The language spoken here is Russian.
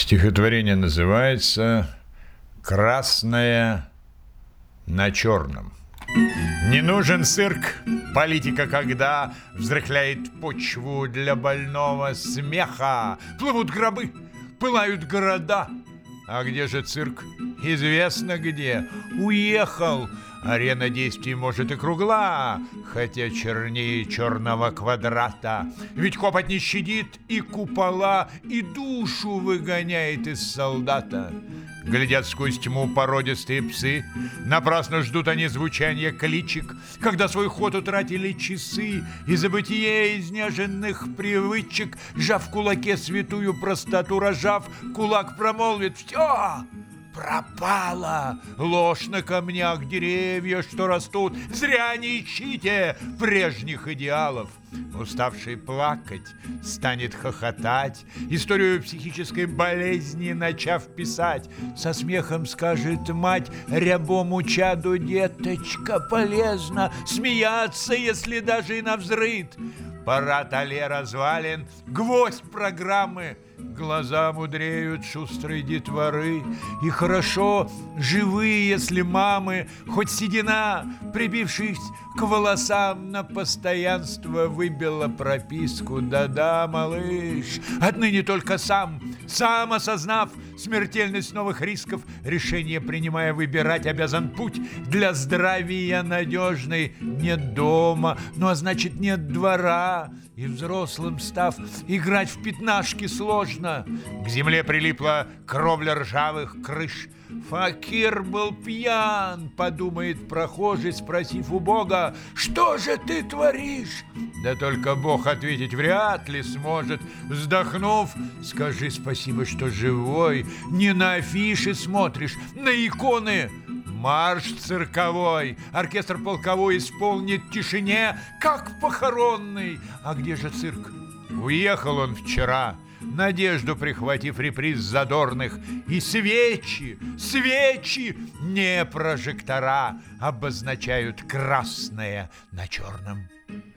Стихотворение называется «Красное на черном». Не нужен цирк, политика, когда взрыхляет почву для больного смеха. Плывут гробы, пылают города. А где же цирк? Известно где. Уехал. Арена действий может и кругла, хотя чернее черного квадрата. Ведь копоть не щадит и купола, и душу выгоняет из солдата. Глядят сквозь тьму породистые псы, напрасно ждут они звучания кличек, когда свой ход утратили часы, и забытие изнеженных привычек, сжав в кулаке святую простоту, рожав, кулак промолвит: «Все! Пропала! Ложь на камнях, деревья, что растут. Зря не ищите прежних идеалов». Уставший плакать станет хохотать, историю психической болезни начав писать. Со смехом скажет мать рябому чаду: «Деточка, полезно смеяться, если даже и навзрыд». Парад алле развален, гвоздь программы. Глаза мудреют шустрой детворы. И хорошо живые, если мамы, хоть седина, прибившись к волосам, на постоянство выбила прописку. Да-да, малыш, отныне только сам осознав смертельность новых рисков, решение принимая выбирать, обязан путь для здравия надежный. Нет дома, ну а значит нет двора. И взрослым став, играть в пятнашки сложно. К земле прилипла кровля ржавых крыш. Факир был пьян, подумает прохожий, спросив у Бога: «Что же ты творишь?» Да только Бог ответить вряд ли сможет. Вздохнув: «Скажи спасибо, что живой, не на афиши смотришь, на иконы». Марш цирковой, оркестр полковой исполнит в тишине, как похоронный. А где же цирк? Уехал он вчера, надежду прихватив реприз задорных. И свечи, не прожектора, обозначают красное на черном.